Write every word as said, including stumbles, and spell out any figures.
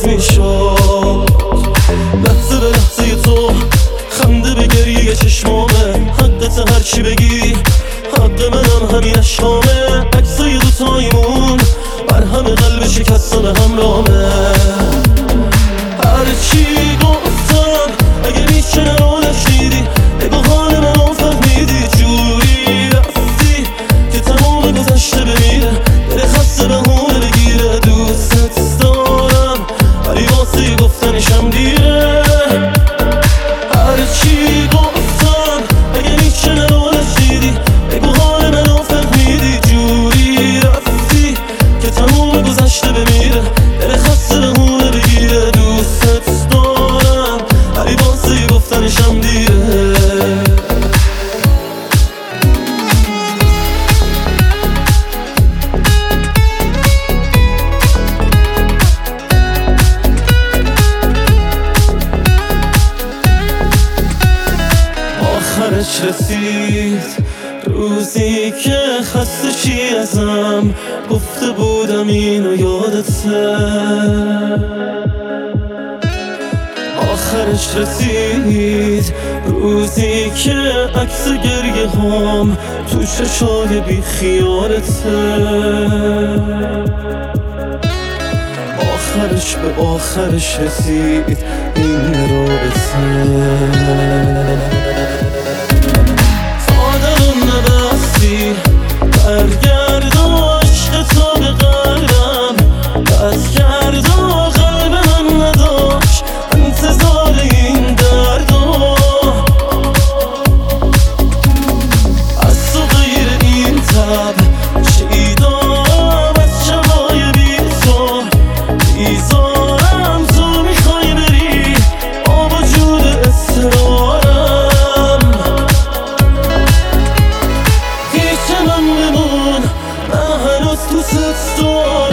میشد. لحظه به لحظه تو خنده به گریه چشمامه، حقت هرچی بگی حق منم همین اشکامه. عکسای دوتایمون بر همه قلب شکسته به همرامه. هرچی گفتم اگه میشه نرو نشنیدی، بگو حال منو فهمیدی. جوری رفتی که تمام گذشته بمیره، دل خسته بهونه بگیره. دوستت دارم ولی واسه گفتنشم دیره. هرچی گفتم اگه میشه نرو نشنیدی، بگو حال منو فهمیدی. جوری رفتی که تمام گذشته بمیره، دل خسته بهونه بگیره. دوستت دارم ولی واسه گفتنشم دیره. آخرش رسید روزی که خسته چی ازم گفته بودم اینو یادته. آخرش رسید روزی که عکس گریه هم تو چشای بی خیالته. آخرش به آخرش رسید این رابطه. تا دلم نبستی برگرد و عشق تو به قلبم بس کرد و قلب من نداشت انتظار این دردو. از تو غیر این تب چی دارم از شبای بی تو بیزارم. تو میخوای بری با وجود اصرارم. پیش من بمون من هنوز دوست دارم.